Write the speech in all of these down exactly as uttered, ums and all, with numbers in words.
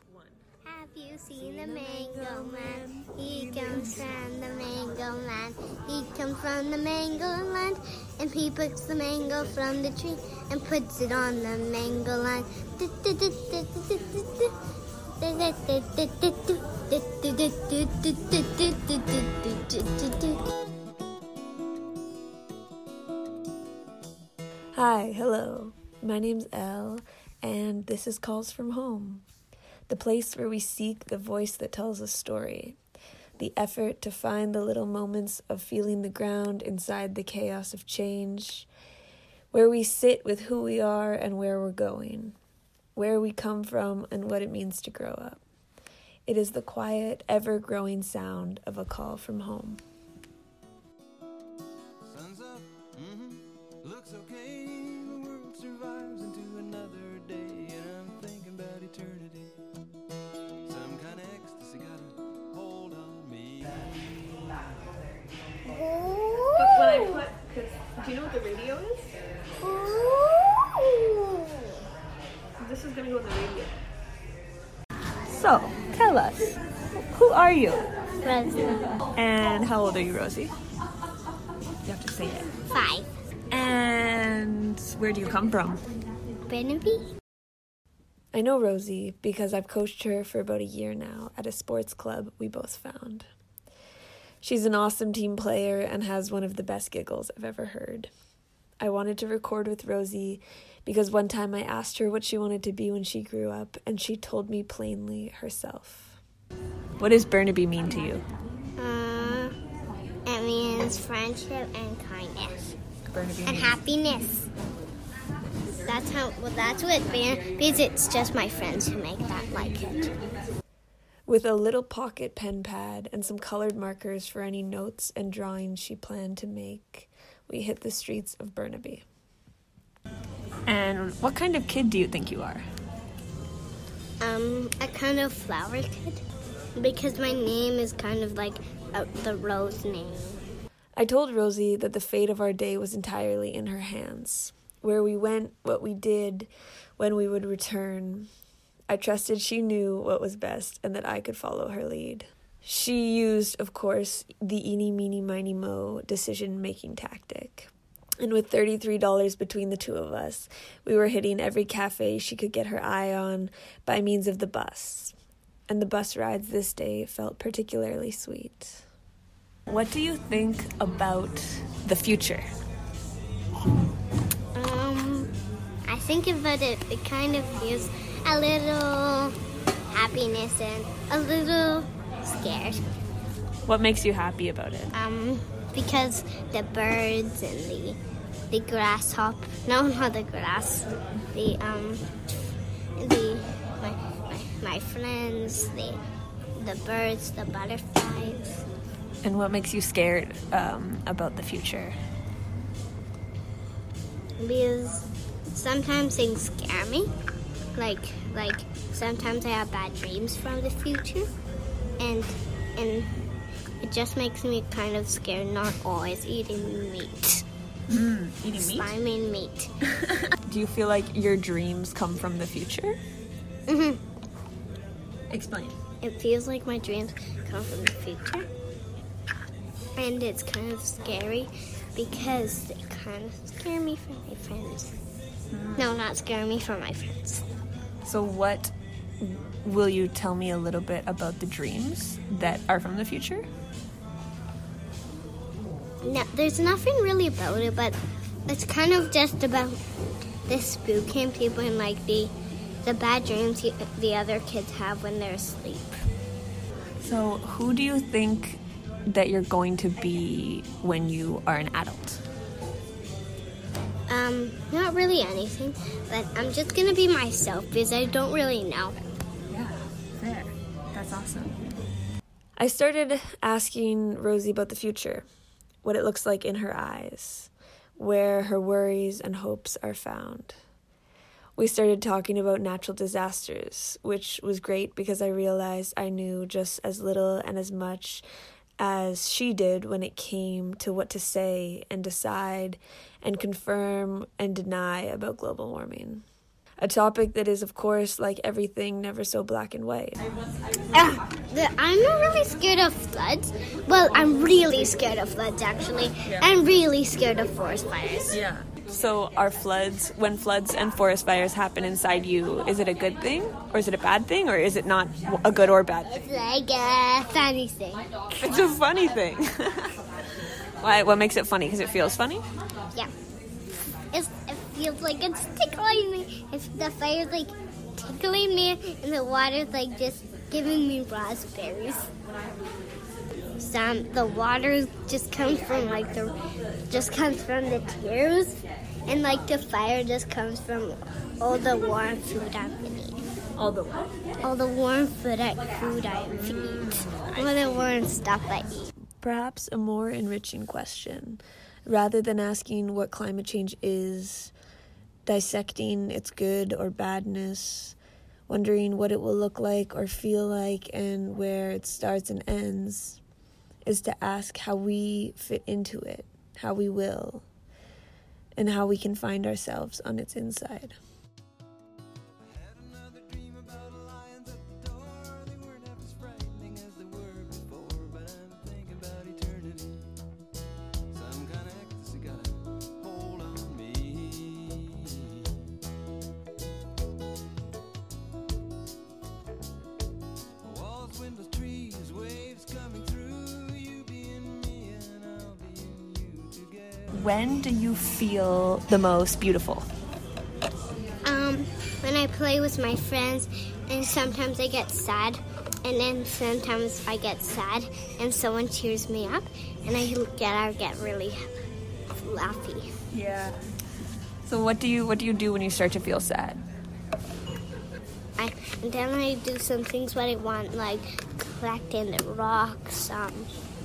one. Have you seen the mango man? He comes from the mango land. He comes from the mango land. And he picks the mango from the tree and puts it on the mango line. Hi, hello. My name's Elle, and this is Calls from Home, the place where we seek the voice that tells a story, the effort to find the little moments of feeling the ground inside the chaos of change, where we sit with who we are and where we're going, where we come from and what it means to grow up. It is the quiet, ever-growing sound of a call from home. Sun's up, mm-hmm, looks okay, the world survives into another day, and I'm thinking about eternity. Some kind of ecstasy got a hold on me. But when I put, because do you know what the radio is? This is going to go on the radio. So, tell us, who are you? Rosie. And how old are you, Rosie? You have to say it. Five. And where do you come from? Burnaby. I know Rosie because I've coached her for about a year now at a sports club we both found. She's an awesome team player and has one of the best giggles I've ever heard. I wanted to record with Rosie because one time I asked her what she wanted to be when she grew up, and she told me plainly herself. What does Burnaby mean to you? Uh, it means friendship and kindness. Burnaby And means- happiness. That's how, well, that's what, because it's just my friends who make that like it. With a little pocket pen pad and some colored markers for any notes and drawings she planned to make, we hit the streets of Burnaby. And what kind of kid do you think you are? Um, a kind of flower kid, because my name is kind of like uh, the rose name. I told Rosie that the fate of our day was entirely in her hands. Where we went, what we did, when we would return. I trusted she knew what was best and that I could follow her lead. She used, of course, the eeny, meeny, miny, mo decision-making tactic. And with thirty-three dollars between the two of us, we were hitting every cafe she could get her eye on by means of the bus. And the bus rides this day felt particularly sweet. What do you think about the future? Um, I think about it, it kind of feels a little happiness and a little scared. What makes you happy about it? Um, because the birds and the the grasshopper, no, not the grass, the um, the my my, my friends, the the birds, the butterflies. And what makes you scared um, about the future? Because sometimes things scare me, like like sometimes I have bad dreams from the future, and and it just makes me kind of scared. Not always eating meat. Mm, eating meat? Sliming meat. Do you feel like your dreams come from the future? Mm-hmm. Explain. It feels like my dreams come from the future, and it's kind of scary because they kind of scare me from my friends. Mm. No, not scare me from my friends. So what will you tell me a little bit about the dreams that are from the future? No, there's nothing really about it, but it's kind of just about the spooking people and like the the bad dreams you, the other kids have when they're asleep. So who do you think that you're going to be when you are an adult? Um, not really anything, but I'm just gonna be myself because I don't really know. Yeah, fair. That's awesome. I started asking Rosie about the future, what it looks like in her eyes, where her worries and hopes are found. We started talking about natural disasters, which was great because I realized I knew just as little and as much as she did when it came to what to say and decide and confirm and deny about global warming. A topic that is, of course, like everything, never so black and white. Uh, the, I'm not really scared of floods. Well, I'm really scared of floods, actually. Yeah. I'm really scared of forest fires. Yeah. So are floods, when floods and forest fires happen inside you, is it a good thing? Or is it a bad thing? Or is it not a good or bad thing? It's like a funny thing. It's a funny thing. Why? What makes it funny? Because it feels funny? Yeah. It's, it feels like it's tickling me. If the fire's like tickling me and the water's like just giving me raspberries. Some the water just comes from like the just comes from the tears, and like the fire just comes from all the warm food I've been eating. All the what? All the warm food I food I've eaten. All the warm stuff I eat. Perhaps a more enriching question. Rather than asking what climate change is, dissecting its good or badness, wondering what it will look like or feel like and where it starts and ends, is to ask how we fit into it, how we will, and how we can find ourselves on its inside. When do you feel the most beautiful? Um, when I play with my friends, and sometimes I get sad, and then sometimes I get sad, and someone cheers me up, and I get I get really laughy. Yeah. So what do you what do you do when you start to feel sad? I and then I do some things what I want, like collecting the rocks, um,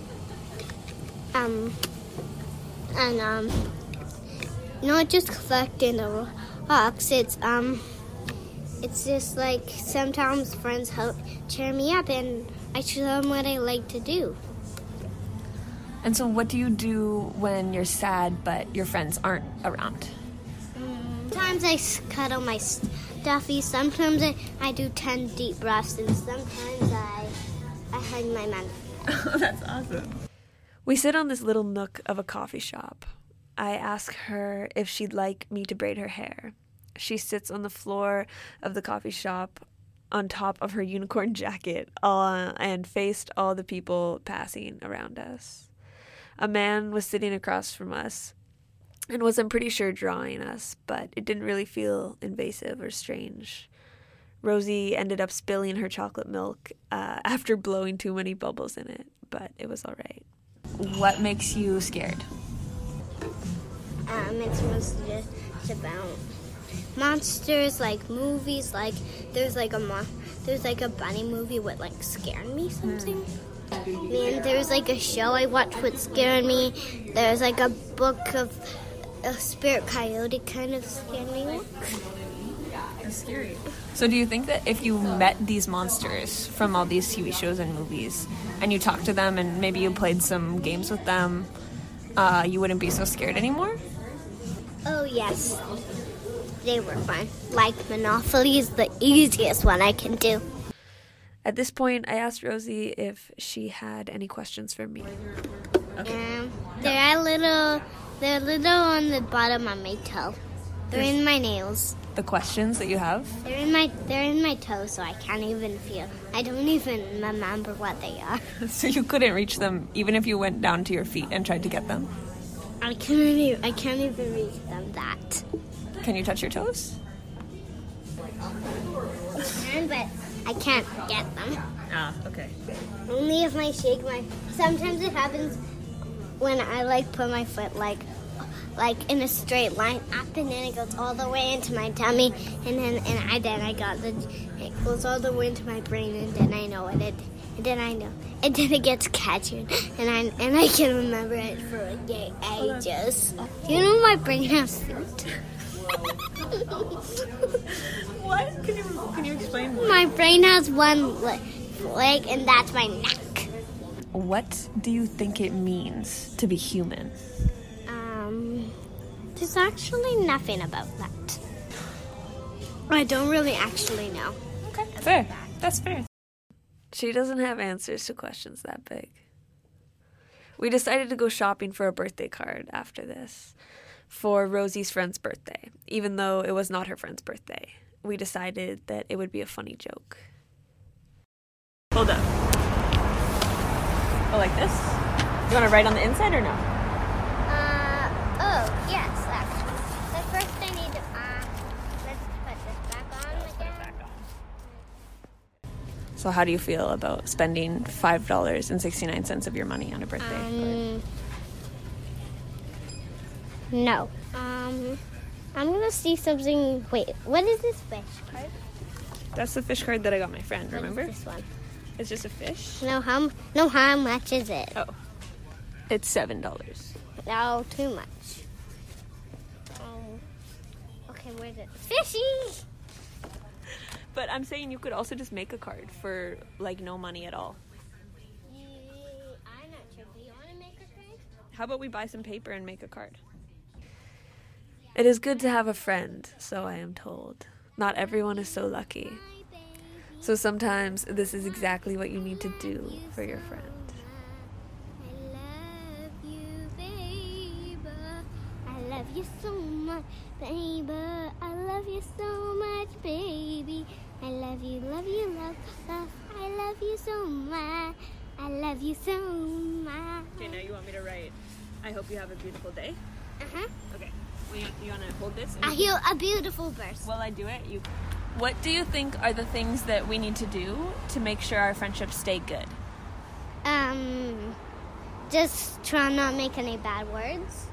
um. And, um, not just collecting the rocks, it's, um, it's just like sometimes friends help cheer me up and I show them what I like to do. And so what do you do when you're sad but your friends aren't around? Sometimes I cuddle my stuffy, sometimes I, I do ten deep breaths, and sometimes I, I hug my mom. Oh, that's awesome. We sit on this little nook of a coffee shop. I ask her if she'd like me to braid her hair. She sits on the floor of the coffee shop on top of her unicorn jacket uh, and faced all the people passing around us. A man was sitting across from us and was, I'm pretty sure, drawing us, but it didn't really feel invasive or strange. Rosie ended up spilling her chocolate milk uh, after blowing too many bubbles in it, but it was all right. What makes you scared? Um, it's mostly just about monsters, like movies. Like there's like a mon- there's like a bunny movie what like scared me something. Mm. And there's like a show I watched what scared me. There's like a book of a spirit coyote kind of scared me. That's scary. So do you think that if you met these monsters from all these T V shows and movies, and you talked to them and maybe you played some games with them, uh, you wouldn't be so scared anymore? Oh, yes. They were fun. Like Monopoly is the easiest one I can do. At this point, I asked Rosie if she had any questions for me. Okay. Um, they're a little, they're a little on the bottom of my toe. They're There's in my nails. The questions that you have? They're in my, they're in my toe, so I can't even feel. I don't even remember what they are. So you couldn't reach them, even if you went down to your feet and tried to get them? I can't even, I can't even reach them that. Can you touch your toes? I can, but I can't get them. Ah, okay. Only if I shake my... Sometimes it happens when I, like, put my foot, like, like in a straight line up, and then it goes all the way into my tummy, and then and I then I got the... It goes all the way into my brain, and then I know it. it and then I know. And then it gets captured, and I and I can remember it for a day, ages. Do you know my brain has feet? What? Can you can you explain more? My brain has one leg, leg, and that's my neck. What do you think it means to be human? Um, there's actually nothing about that. I don't really actually know. Okay, fair. That's fair. She doesn't have answers to questions that big. We decided to go shopping for a birthday card after this, for Rosie's friend's birthday, even though it was not her friend's birthday. We decided that it would be a funny joke. Hold up. Oh, like this? You want to write on the inside or no? Uh, oh, yes, actually. But first I need to, uh, let's put this back on again. So how do you feel about spending five dollars and sixty-nine cents of your money on a birthday Um, no. Um, I'm gonna see something. Wait, what is this fish card? card? That's the fish card that I got my friend, remember? What is this one? It's just a fish. No, how no how much is it? Oh. It's seven dollars. No, too much. Um, okay, where's it? Fishy! But I'm saying you could also just make a card for, like, no money at all. Yeah, I'm not sure. Do you want to make a card? How about we buy some paper and make a card? It is good to have a friend, so I am told. Not everyone is so lucky. So sometimes this is exactly what you need to do for your friend. I love you, baby. I love you so much, baby. I love you so much, baby. I love you, love you, love, love. I love you so much. I love you so much. Okay, now you want me to write, I hope you have a beautiful day? Uh-huh. Okay. Well, you, you want to hold this? I hear a beautiful burst. While I do it, you... What do you think are the things that we need to do to make sure our friendships stay good? Um, just try not make any bad words.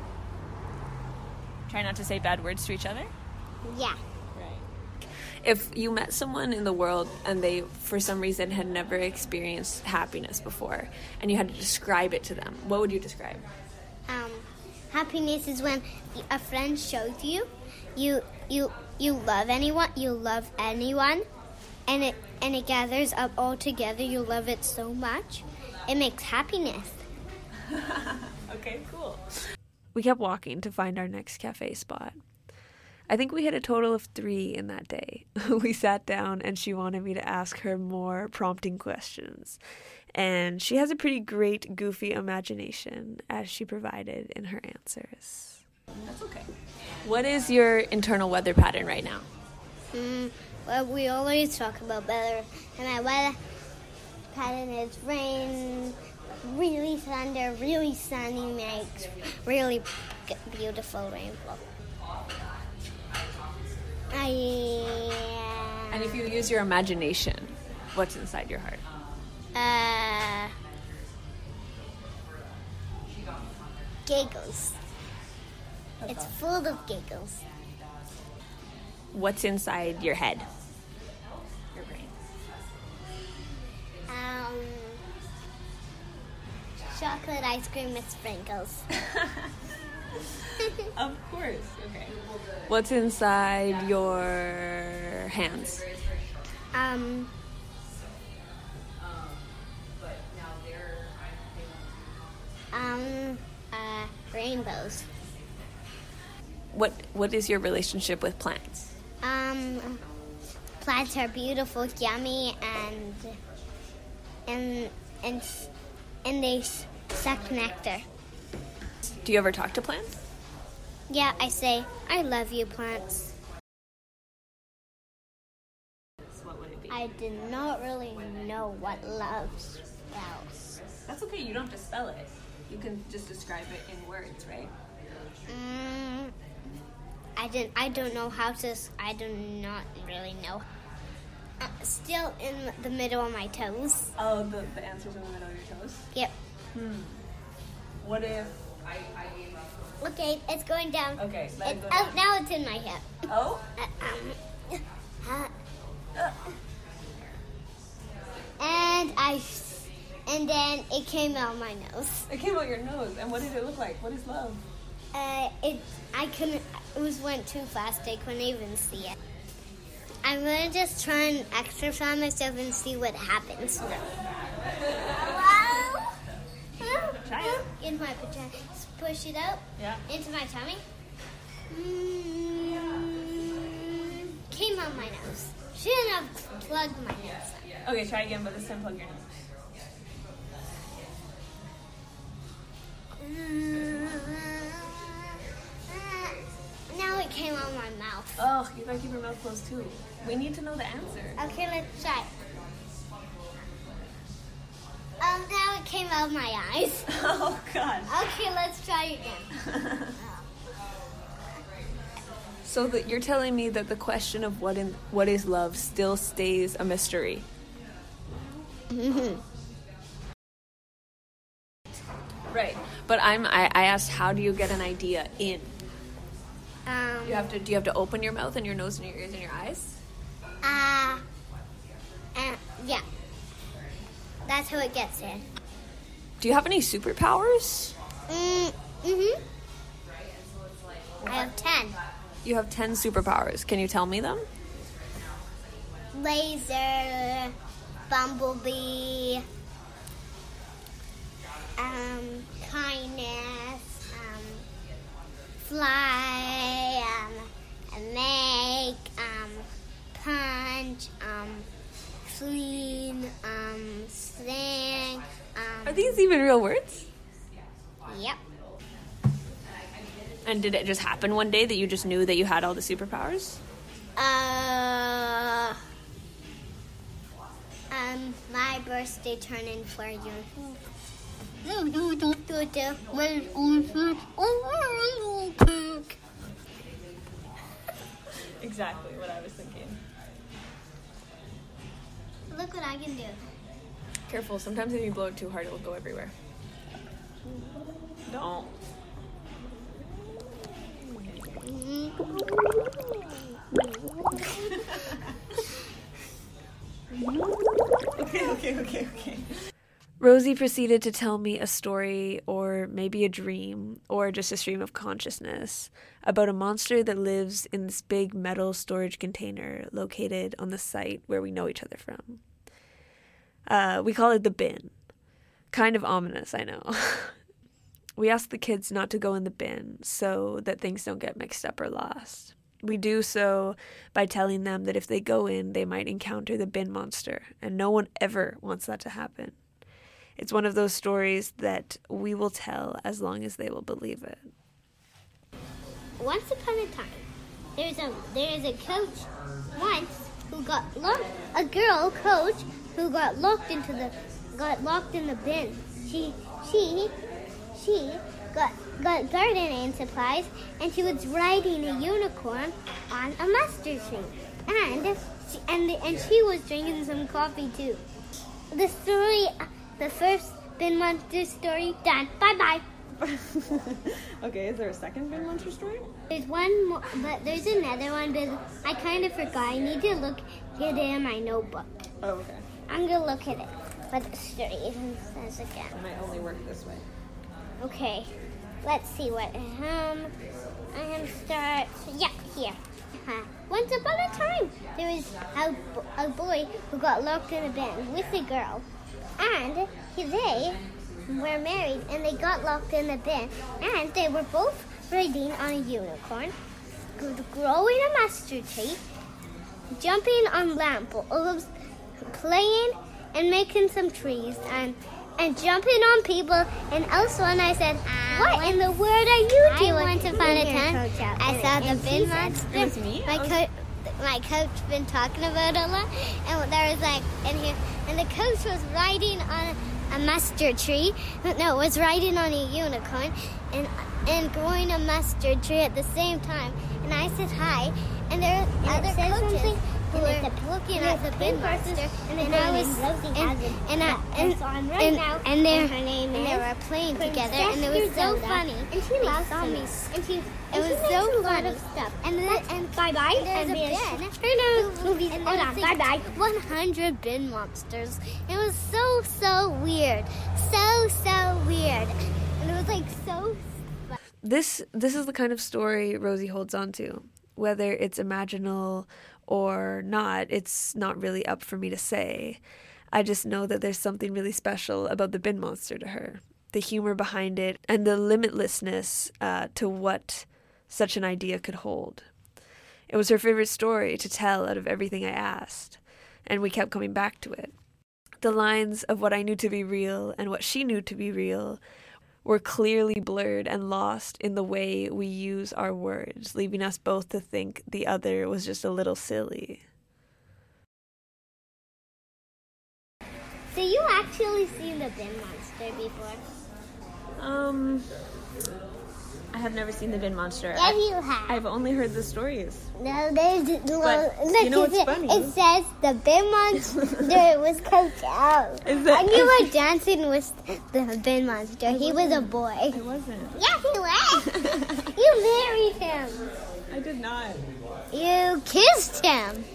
Try not to say bad words to each other? Yeah. Right. If you met someone in the world and they, for some reason, had never experienced happiness before, and you had to describe it to them, what would you describe? Um, happiness is when a friend shows you, you, you, you love anyone, you love anyone, and it and it gathers up all together. You love it so much, it makes happiness. Okay, cool. We kept walking to find our next cafe spot. I think we hit a total of three in that day. We sat down and she wanted me to ask her more prompting questions. And she has a pretty great, goofy imagination, as she provided in her answers. That's okay. What is your internal weather pattern right now? Mm, well, we always talk about weather, and my weather pattern is rain, really thunder, really sunny, makes really g- beautiful rainbow. I, And if you use your imagination, what's inside your heart? uh, giggles. It's full of giggles. What's inside your head? Your brain. Um, chocolate ice cream with sprinkles. Of course. Okay. What's inside your hands? Um, um, uh, rainbows. What What is your relationship with plants? Um, plants are beautiful, yummy, and and and and they s- suck nectar. Do you ever talk to plants? Yeah, I say, I love you, plants. What would it be? I did not really know what love spells. That's okay. You don't have to spell it. You can just describe it in words, right? Mm, I didn't. I don't know how to. s- I do not really know. Uh, still in the middle of my toes. Oh, the, the answer's in the middle of your toes? Yep. What if... Okay, it's going down. Okay, let it It's go out down. now. It's in my hip. Oh? Uh, um, uh, and I, and then it came out my nose. It came out your nose. And what did it look like? What is love? Uh, it. I couldn't. It was went too fast. I couldn't even see it. I'm gonna just try and exercise myself and see what happens. Okay. Wow. Try it. In my pajamas. Push it out. Yeah. Into my tummy. Mm, came out my nose. Shouldn't have plugged my nose. Okay, try again, but this time plug your nose. Now it came out my mouth. Oh, you gotta keep your mouth closed too. We need to know the answer. Okay, let's try. Um, now it came out my eyes. Oh, God. Okay, let's try again. So that you're telling me that the question of what in what is love still stays a mystery. Mm-hmm. Right. But I'm I, I asked, how do you get an idea in? Um, You have to do you have to open your mouth and your nose and your ears and your eyes? uh, uh, yeah. That's how it gets in. Do you have any superpowers? Mm, mm-hmm. I have ten. You have ten superpowers. Can you tell me them? Laser, bumblebee, um, kindness, um, fly, um, make, um, punch, um, clean, um, sing, um. Are these even real words? Yep. And did it just happen one day that you just knew that you had all the superpowers? Uh, um, my birthday turned in for you. Exactly what I was thinking. Look what I can do. Careful, sometimes if you blow it too hard, it'll go everywhere. Don't. Okay, okay, okay, okay. Rosie proceeded to tell me a story, or maybe a dream, or just a stream of consciousness, about a monster that lives in this big metal storage container located on the site where we know each other from. Uh, we call it the bin. Kind of ominous, I know. We ask the kids not to go in the bin so that things don't get mixed up or lost. We do so by telling them that if they go in, they might encounter the bin monster, and no one ever wants that to happen. It's one of those stories that we will tell as long as they will believe it. Once upon a time, there's a there's a coach once who got locked. A girl coach who got locked into the got locked in the bin. She she she got got gardening supplies, and she was riding a unicorn on a mustard tree, and she, and and she was drinking some coffee too. The story, the first bin monster story done. Bye bye. Okay, is there a second bin monster story? There's one more, but there's another one, but I kind of forgot. I need to look it in my notebook. Oh, okay. I'm gonna look at it. But the story says again. It might only work this way. Okay, let's see what. Um, I am start. Yeah, here. Uh-huh. Once upon a time, there was a, a boy who got locked in a bin with a girl, and he, they were married, and they got locked in the bin, and they were both riding on a unicorn, growing a mustard tree, jumping on lampposts, playing and making some trees, and and jumping on people. And also, and I said, "What in the world are you doing?" Once upon a time, I saw the bin monster. It was me? My coach, my coach, been talking about a lot, and there was like, and here, and the coach was riding on a mustard tree. No, was riding on a unicorn, and and growing a mustard tree at the same time. And I said hi, and there were other coaches who were looking at the bin monster, and, and I was, and, and I, and, and, and, they, and they were playing together, and it was so funny. And she saw me, and she, it was so funny. And then, and bye bye, and there's a bin. Hello, movies. Hold on, bye bye. one hundred bin monsters. It was so so weird, so so weird, and it was like so. This this is the kind of story Rosie holds on to. Whether it's imaginal or not, it's not really up for me to say. I just know that there's something really special about the bin monster to her. The humor behind it and the limitlessness uh, to what such an idea could hold. It was her favorite story to tell out of everything I asked, and we kept coming back to it. The lines of what I knew to be real and what she knew to be real were clearly blurred and lost in the way we use our words, leaving us both to think the other was just a little silly. So you actually seen the bin monster before? Um, I have never seen the bin monster. Yes, you have. I've only heard the stories. No, there's But look, you know what's it, funny? It says the bin monster was cooked out. Is that- And you were dancing with the bin monster. He was a boy. I wasn't. Yes, he was. You married him. I did not. You kissed him.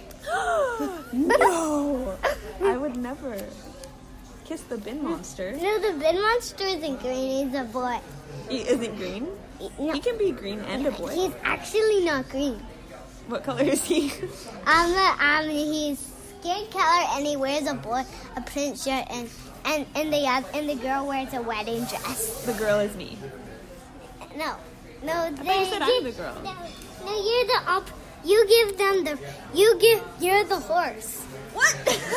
No! I would never kiss the bin monster. No, the bin monster isn't green. He's a boy. He isn't green? No, He can be green and a boy. he's actually not green. What color is he? Um, um, he's skin color and he wears a boy a print shirt and and and the oth- and the girl wears a wedding dress. The girl is me. No, no, they, thought you said I'm the girl. No, no, you're the up. You give them the. You give. You're the horse. What?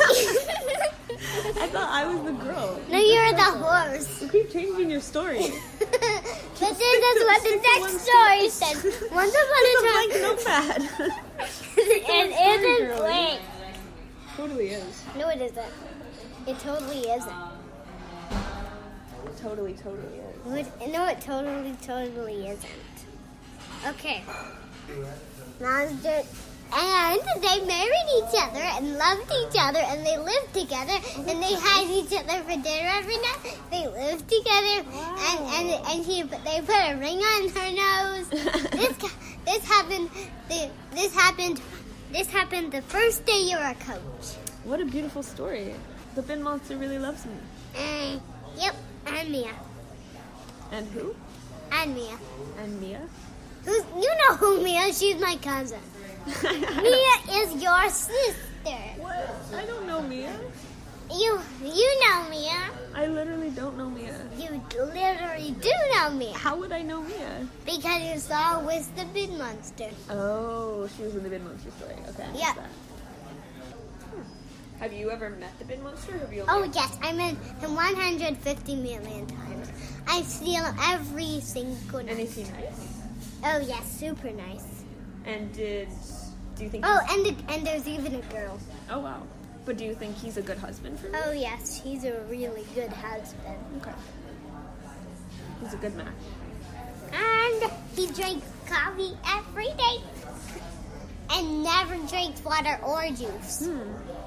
I thought I was the girl. No, you're the horse. You keep changing your story. But then that's what the next story says. Once upon a time, It's a blank notepad. it isn't blank. Totally is. No, it isn't. It totally isn't. Totally, totally is. No, it, no, it totally, totally isn't. Okay. Monster. And they married each other and loved each other and they lived together and they had each other for dinner every night. They lived together and and and he they put a ring on her nose. this this happened. This happened. This happened the first day you were a coach. What a beautiful story. The bin monster really loves me. Uh, yep, and Mia, And who? and Mia. And Mia? Who's you know who Mia is? She's my cousin. Mia is your sister. What? I don't know Mia. You you know Mia. I literally don't know Mia. You literally do know Mia How would I know Mia? because you saw with the bin monster. Oh, she was in the bin monster story. Okay. I missed Yep. that. Hmm. Have you ever met the bin monster? Or have you Oh only- yes, I met him one hundred fifty million times. I see him every single And is night. he nice? Oh yes, super nice. And did do you think? Oh, he's- and the, and there's even a girl. oh wow. But do you think he's a good husband for me? Oh yes, he's a really good husband. Okay. He's a good man. And he drinks coffee every day. And never drinks water or juice. Hmm.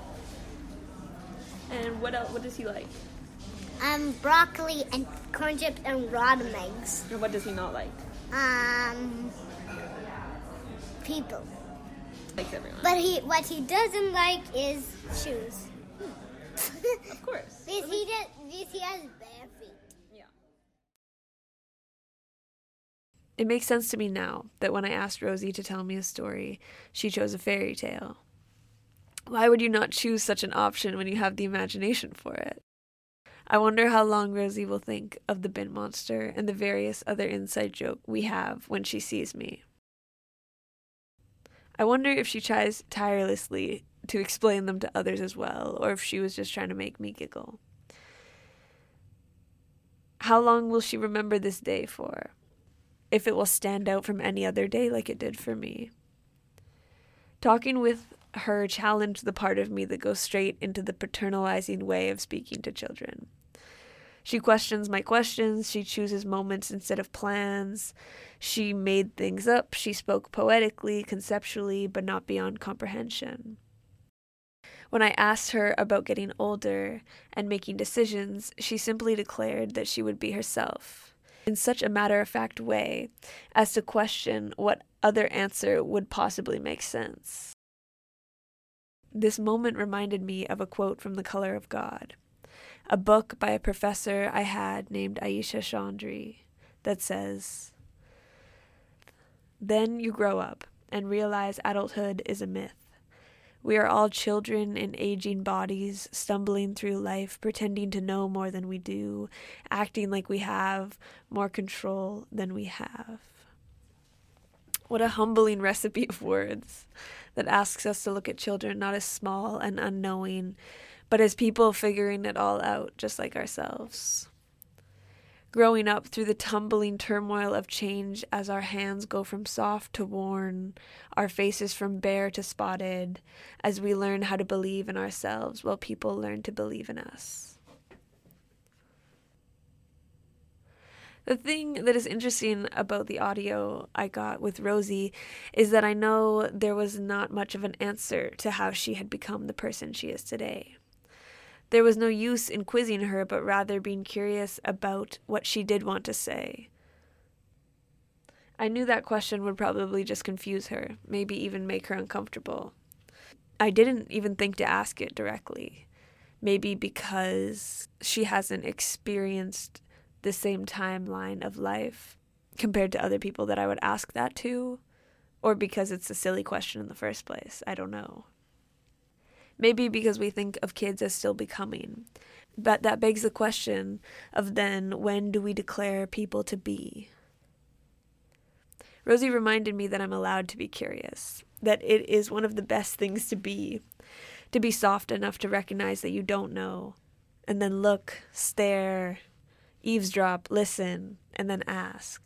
And what else? What does he like? Um, broccoli and corn chips and rotten eggs. And what does he not like? Um, people. Likes everyone. But he, what he doesn't like is shoes. Of course. Because he does, because he has bare feet. Yeah. It makes sense to me now that when I asked Rosie to tell me a story, she chose a fairy tale. Why would you not choose such an option when you have the imagination for it? I wonder how long Rosie will think of the bin monster and the various other inside joke we have when she sees me. I wonder if she tries tirelessly to explain them to others as well, or if she was just trying to make me giggle. How long will she remember this day for? If it will stand out from any other day like it did for me. Talking with her challenged the part of me that goes straight into the paternalizing way of speaking to children. She questions my questions, she chooses moments instead of plans, she made things up, she spoke poetically, conceptually, but not beyond comprehension. When I asked her about getting older and making decisions, she simply declared that she would be herself, in such a matter-of-fact way as to question what other answer would possibly make sense. This moment reminded me of a quote from The Color of God, a book by a professor I had named Aisha Chandri that says, "Then you grow up and realize adulthood is a myth. We are all children in aging bodies, stumbling through life, pretending to know more than we do, acting like we have more control than we have." What a humbling recipe of words that asks us to look at children not as small and unknowing, but as people figuring it all out, just like ourselves. Growing up through the tumbling turmoil of change as our hands go from soft to worn, our faces from bare to spotted, as we learn how to believe in ourselves while people learn to believe in us. The thing that is interesting about the audio I got with Rosie is that I know there was not much of an answer to how she had become the person she is today. There was no use in quizzing her, but rather being curious about what she did want to say. I knew that question would probably just confuse her, maybe even make her uncomfortable. I didn't even think to ask it directly, maybe because she hasn't experienced the same timeline of life compared to other people that I would ask that to, or because it's a silly question in the first place. I don't know. Maybe because we think of kids as still becoming. But that begs the question of then, when do we declare people to be? Rosie reminded me that I'm allowed to be curious, that it is one of the best things to be, to be soft enough to recognize that you don't know, and then look, stare, eavesdrop, listen, and then ask.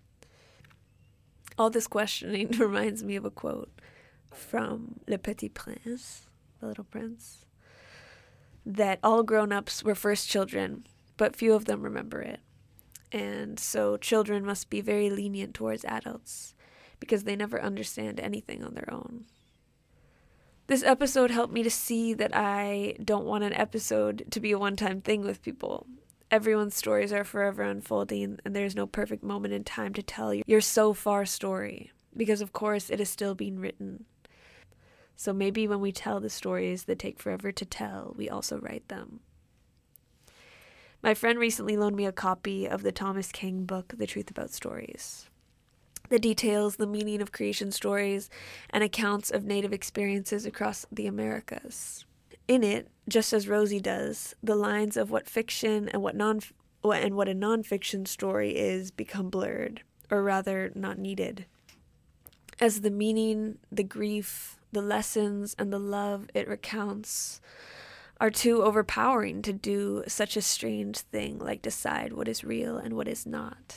All this questioning reminds me of a quote from Le Petit Prince, The Little Prince, that all grown-ups were first children, but few of them remember it. And so children must be very lenient towards adults because they never understand anything on their own. This episode helped me to see that I don't want an episode to be a one-time thing with people. Everyone's stories are forever unfolding, and there's no perfect moment in time to tell your so far story, because of course it is still being written. So maybe when we tell the stories that take forever to tell, we also write them. My friend recently loaned me a copy of the Thomas King book, The Truth About Stories. The details, the meaning of creation stories, and accounts of Native experiences across the Americas. In it, just as Rosie does, the lines of what fiction and what non and what a nonfiction story is become blurred, or rather not needed, as the meaning, the grief, the lessons, and the love it recounts are too overpowering to do such a strange thing like decide what is real and what is not.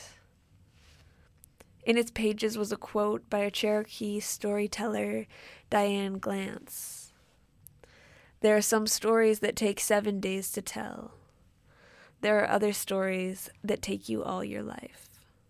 In its pages was a quote by a Cherokee storyteller, Diane Glantz. There are some stories that take seven days to tell. There are other stories that take you all your life.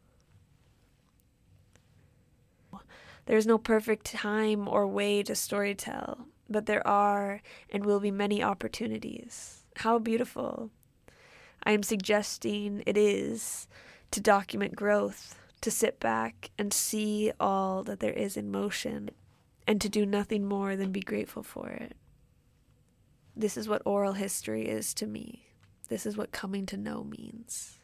There is no perfect time or way to storytell, but there are and will be many opportunities. How beautiful. I am suggesting it is to document growth, to sit back and see all that there is in motion, and to do nothing more than be grateful for it. This is what oral history is to me. This is what coming to know means.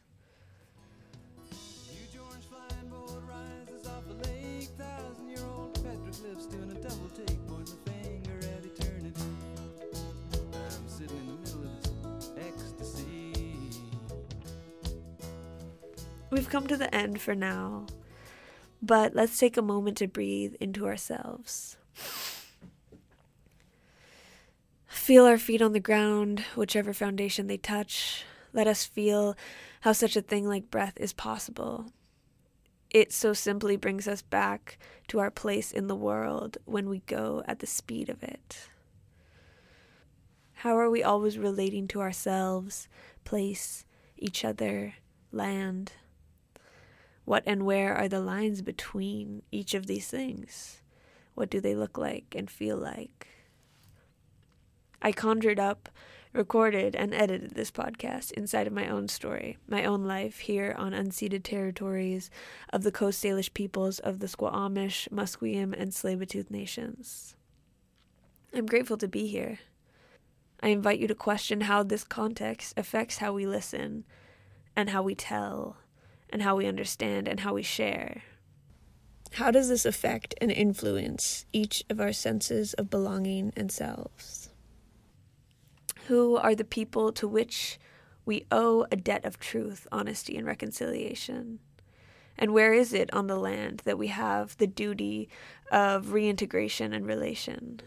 Huge orange flying boat rises off a lake. Thousand-year-old petroglyphs doing a double take, pointing the finger at eternity. I'm sitting in the middle of this ecstasy. We've come to the end for now, but let's take a moment to breathe into ourselves. Feel our feet on the ground, whichever foundation they touch. Let us feel how such a thing like breath is possible. It so simply brings us back to our place in the world when we go at the speed of it. How are we always relating to ourselves, place, each other, land? What and where are the lines between each of these things? What do they look like and feel like? I conjured up, recorded, and edited this podcast inside of my own story, my own life here on unceded territories of the Coast Salish peoples of the Squamish, Musqueam, and Tsleil-Waututh nations. I'm grateful to be here. I invite you to question how this context affects how we listen, and how we tell, and how we understand, and how we share. How does this affect and influence each of our senses of belonging and selves? Who are the people to which we owe a debt of truth, honesty, and reconciliation? And where is it on the land that we have the duty of reintegration and relation?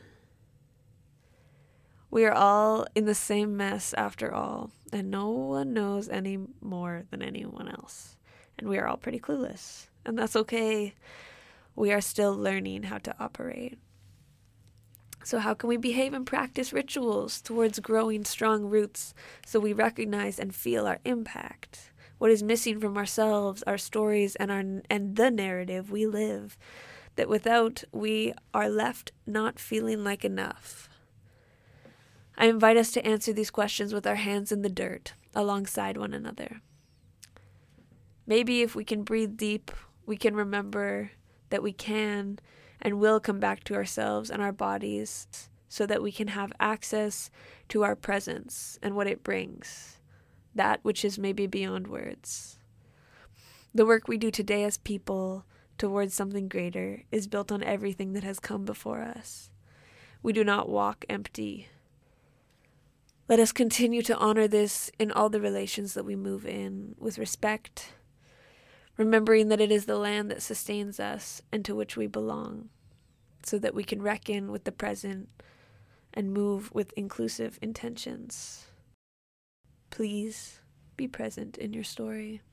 We are all in the same mess after all, and no one knows any more than anyone else. And we are all pretty clueless, and that's okay. We are still learning how to operate. So how can we behave and practice rituals towards growing strong roots so we recognize and feel our impact? What is missing from ourselves, our stories, and our and the narrative we live, that without we are left not feeling like enough? I invite us to answer these questions with our hands in the dirt, alongside one another. Maybe if we can breathe deep, we can remember that we can and will come back to ourselves and our bodies so that we can have access to our presence and what it brings, that which is maybe beyond words. The work we do today as people towards something greater is built on everything that has come before us. We do not walk empty. Let us continue to honor this in all the relations that we move in, with respect, remembering that it is the land that sustains us and to which we belong, so that we can reckon with the present and move with inclusive intentions. Please be present in your story.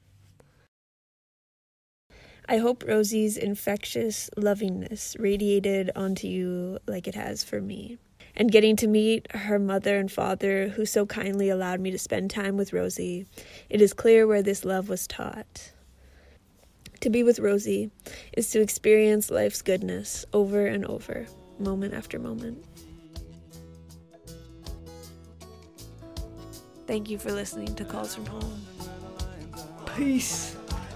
I hope Rosie's infectious lovingness radiated onto you like it has for me. And getting to meet her mother and father, who so kindly allowed me to spend time with Rosie, it is clear where this love was taught. To be with Rosie is to experience life's goodness over and over, moment after moment. Thank you for listening to Calls from Home. Peace.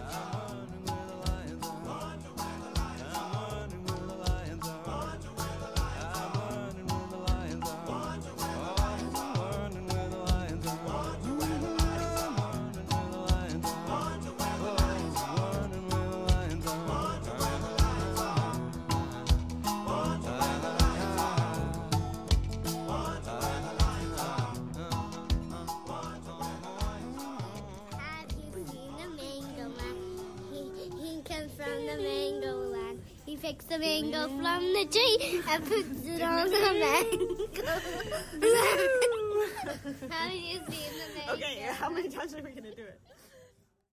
From the mango land, he picks the mango from the tree and puts it on the mango. Have you seen the mango? Okay, how many times are we gonna do it?